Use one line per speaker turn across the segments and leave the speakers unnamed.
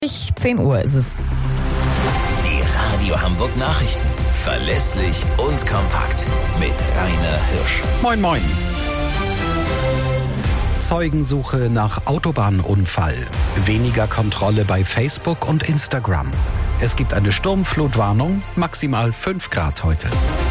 10 Uhr ist es.
Die Radio Hamburg Nachrichten. Verlässlich und kompakt. Mit Rainer Hirsch.
Moin, moin. Zeugensuche nach Autobahnunfall. Weniger Kontrolle bei Facebook und Instagram. Es gibt eine Sturmflutwarnung, maximal 5 Grad heute.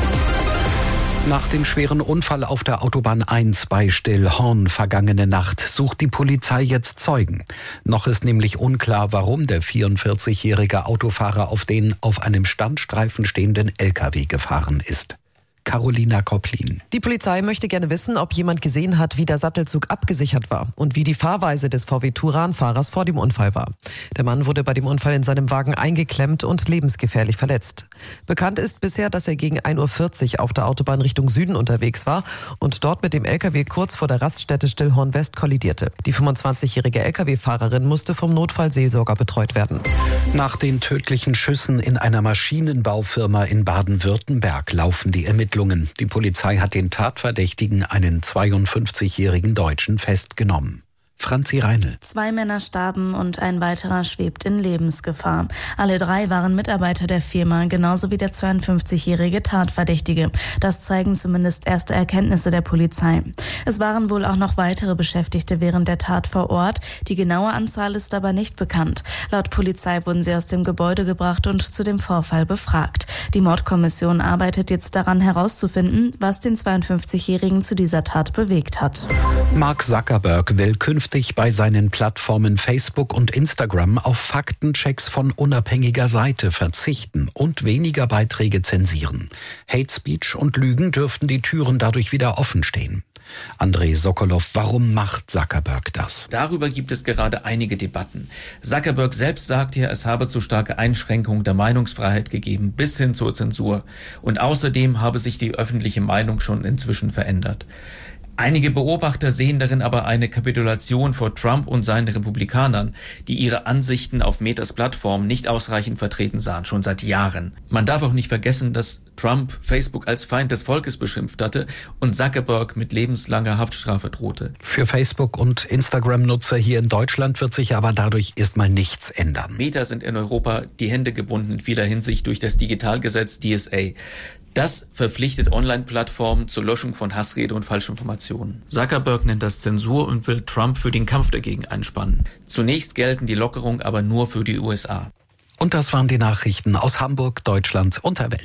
Nach dem schweren Unfall auf der Autobahn 1 bei Stillhorn vergangene Nacht sucht die Polizei jetzt Zeugen. Noch ist nämlich unklar, warum der 44-jährige Autofahrer auf den auf einem Standstreifen stehenden LKW gefahren ist. Carolina Kopplin.
Die Polizei möchte gerne wissen, ob jemand gesehen hat, wie der Sattelzug abgesichert war und wie die Fahrweise des VW Touran-Fahrers vor dem Unfall war. Der Mann wurde bei dem Unfall in seinem Wagen eingeklemmt und lebensgefährlich verletzt. Bekannt ist bisher, dass er gegen 1:40 Uhr auf der Autobahn Richtung Süden unterwegs war und dort mit dem LKW kurz vor der Raststätte Stillhorn West kollidierte. Die 25-jährige LKW-Fahrerin musste vom Notfallseelsorger betreut werden.
Nach den tödlichen Schüssen in einer Maschinenbaufirma in Baden-Württemberg laufen die Ermittlungen. Die Polizei hat den Tatverdächtigen, einen 52-jährigen Deutschen, festgenommen. Franzi Reinl.
2 Männer starben und ein weiterer schwebt in Lebensgefahr. Alle 3 waren Mitarbeiter der Firma, genauso wie der 52-jährige Tatverdächtige. Das zeigen zumindest erste Erkenntnisse der Polizei. Es waren wohl auch noch weitere Beschäftigte während der Tat vor Ort. Die genaue Anzahl ist aber nicht bekannt. Laut Polizei wurden sie aus dem Gebäude gebracht und zu dem Vorfall befragt. Die Mordkommission arbeitet jetzt daran herauszufinden, was den 52-jährigen zu dieser Tat bewegt hat.
Mark Zuckerberg will künftig bei seinen Plattformen Facebook und Instagram auf Faktenchecks von unabhängiger Seite verzichten und weniger Beiträge zensieren. Hate Speech und Lügen dürften die Türen dadurch wieder offen stehen. Andrei Sokolow, warum macht Zuckerberg das?
Darüber gibt es gerade einige Debatten. Zuckerberg selbst sagt ja, es habe zu starke Einschränkungen der Meinungsfreiheit gegeben, bis hin zur Zensur. Und außerdem habe sich die öffentliche Meinung schon inzwischen verändert. Einige Beobachter sehen darin aber eine Kapitulation vor Trump und seinen Republikanern, die ihre Ansichten auf Metas Plattform nicht ausreichend vertreten sahen, schon seit Jahren. Man darf auch nicht vergessen, dass Trump Facebook als Feind des Volkes beschimpft hatte und Zuckerberg mit lebenslanger Haftstrafe drohte.
Für Facebook- und Instagram-Nutzer hier in Deutschland wird sich aber dadurch erstmal nichts ändern.
Meta sind in Europa die Hände gebunden in vieler Hinsicht durch das Digitalgesetz DSA. Das verpflichtet Online-Plattformen zur Löschung von Hassrede und Falschinformationen. Zuckerberg nennt das Zensur und will Trump für den Kampf dagegen einspannen. Zunächst gelten die Lockerungen aber nur für die USA.
Und das waren die Nachrichten aus Hamburg, Deutschland und der Welt.